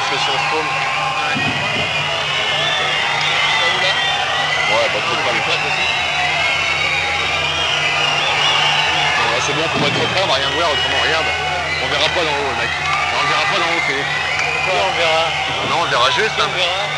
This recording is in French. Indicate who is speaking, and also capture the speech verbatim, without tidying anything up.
Speaker 1: parce que si on se paume.
Speaker 2: Ouais.
Speaker 1: Ouais, pas trop de mal. Ouais, c'est bon, faut pas être près, on va rien voir, autrement regarde. On verra pas d'en haut, mec. Non, on verra pas d'en haut, c'est.
Speaker 2: Pourquoi on verra?
Speaker 1: Non, on verra juste.
Speaker 2: On
Speaker 1: Hein.
Speaker 2: verra.